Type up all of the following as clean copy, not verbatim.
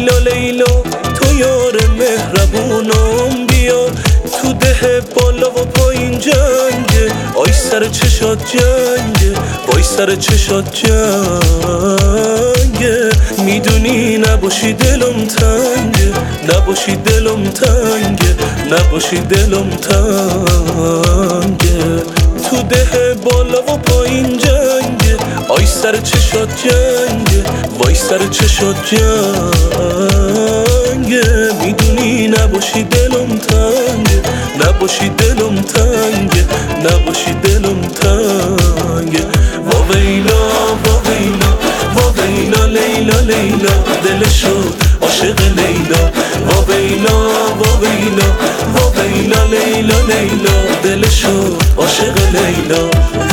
لیلا لیلا تو یار مهربونم بیا تو ده بالا و پایین جنگه آی سر چشات جنگه وای سر چشات جنگه میدونی نباشی دلم تنگه نباشی دلم تنگه نباشی دلم تنگه تو ده بالا و پایین جنگه آی سر چشات جنگه وای سر چشات جنگه میدونی نباشی دلم تنگه نباشی دلم تنگه نباشی دلم تنگه وا ویلا وا ویلا وا ویلا لیلا لیلا دل شد عاشق لیلا وا ویلا وا ویلا وا ویلا لیلا لیلا دل شد عاشق لیلا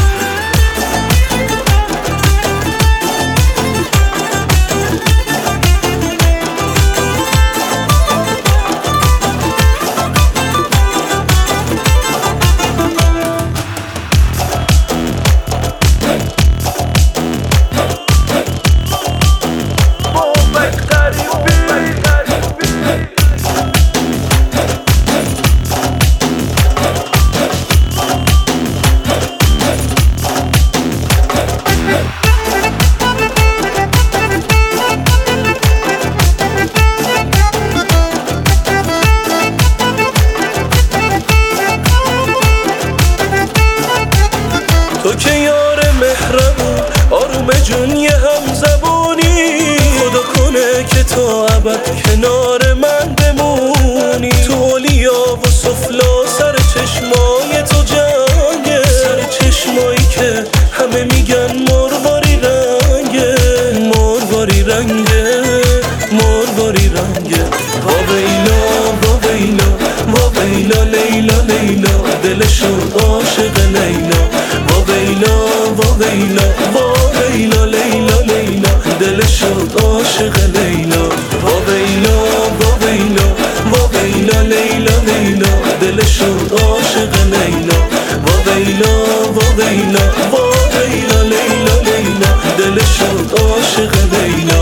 تو که یار مهربون آروم جون یه هم زبونی خدا کنه که تا ابد کنار من بمونی تو اولیا و سفلا سر چشمای تو جنگه سر چشمایی که همه میگن مرواری رنگه مرواری رنگه مرواری رنگه وا ویلا وا ویلا وا ویلا لیلا لیلا دل شد عاشق لیلا وا ویلا وا ویلا وا ویلا لیلا لیلا دل شد عاشق لیلا وا ویلا وا ویلا وا ویلا لیلا لیلا دل شد عاشق لیلا وا ویلا وا ویلا وا ویلا لیلا لیلا دل شد عاشق لیلا